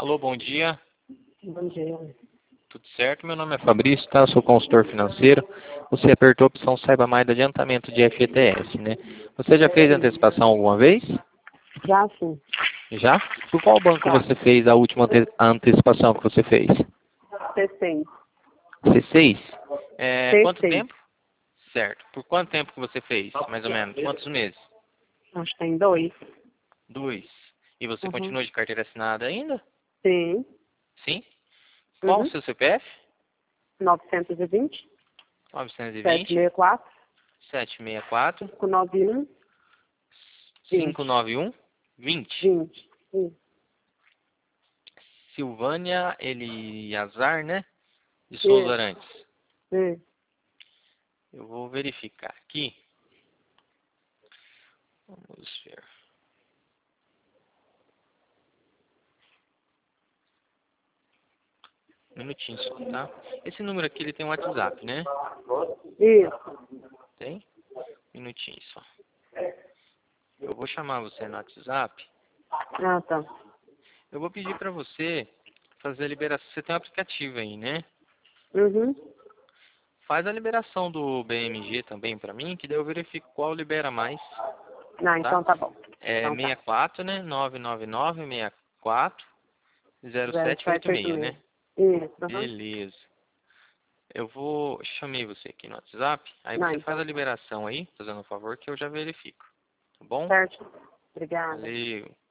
Alô, bom dia. Bom dia. Tudo certo? Meu nome é Fabrício, tá? Eu sou consultor financeiro. Você apertou a opção Saiba Mais do adiantamento de FGTS, né? Você já fez antecipação alguma vez? Já sim. Já? Por qual banco Já. você fez a última antecipação que você fez? C6. C6? Quanto C6. tempo? Certo. Por quanto tempo que você fez, mais ou menos? Quantos meses? Acho que tem 2. 2. E você Uhum. continua de carteira assinada ainda? Sim. Sim? Qual o seu CPF? 920, 920 764, 764 591, 20. 591 20. 20. Sim. Silvânia Eliazar, né? De Souza Isso. Arantes. Sim. Eu vou verificar aqui. Vamos ver. Um minutinho só, tá? Esse número aqui, ele tem um WhatsApp, né? Isso. Tem? Um minutinho só. Eu vou chamar você no WhatsApp. Ah, tá. Eu vou pedir pra você fazer a liberação. Você tem um aplicativo aí, né? Uhum. Faz a liberação do BMG também pra mim, que daí eu verifico qual libera mais, Ah, tá? então tá bom. É Então tá. 64, né? 999 0786, 0786. né? Isso. Uhum. Beleza. Eu chamei você aqui no WhatsApp, aí Não, você faz então. a liberação aí, fazendo um favor, que eu já verifico. Tá bom? Certo. Obrigada. Valeu.